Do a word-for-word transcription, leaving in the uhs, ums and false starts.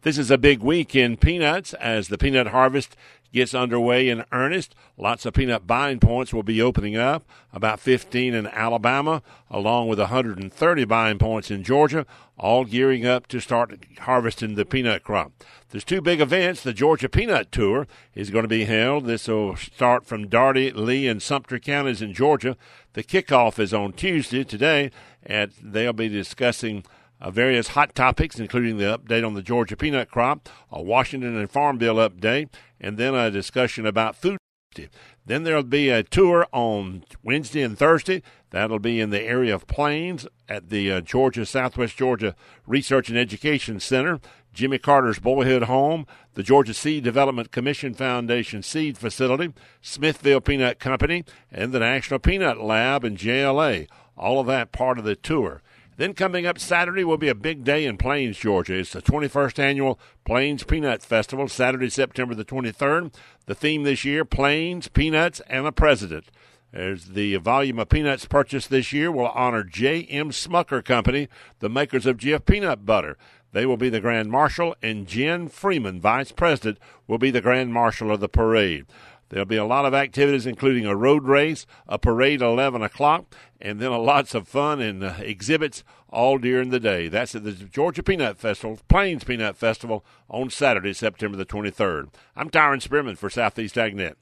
This is a big week in peanuts as the peanut harvest gets underway in earnest. Lots of peanut buying points will be opening up, about fifteen in Alabama, along with one hundred thirty buying points in Georgia, all gearing up to start harvesting the peanut crop. There's two big events. The Georgia Peanut Tour is going to be held. This will start from Daugherty, Lee, and Sumter counties in Georgia. The kickoff is on Tuesday today, and they'll be discussing Uh, various hot topics, including the update on the Georgia peanut crop, a Washington and Farm Bill update, and then a discussion about food safety. Then there'll be a tour on Wednesday and Thursday. That'll be in the area of Plains at the uh, Georgia, Southwest Georgia Research and Education Center, Jimmy Carter's Boyhood Home, the Georgia Seed Development Commission Foundation Seed Facility, Smithville Peanut Company, and the National Peanut Lab in J L A. All of that part of the tour. Then coming up Saturday will be a big day in Plains, Georgia. It's the twenty-first Annual Plains Peanut Festival, Saturday, September the twenty-third. The theme this year, Plains, Peanuts, and a President. As the volume of peanuts purchased this year will honor J M. Smucker Company, the makers of Jif Peanut Butter. They will be the Grand Marshal, and Jen Freeman, Vice President, will be the Grand Marshal of the parade. There'll be a lot of activities, including a road race, a parade at eleven o'clock, and then lots of fun and uh, exhibits all during the day. That's at the Georgia Peanut Festival, Plains Peanut Festival, on Saturday, September the twenty-third. I'm Tyron Spearman for Southeast AgNet.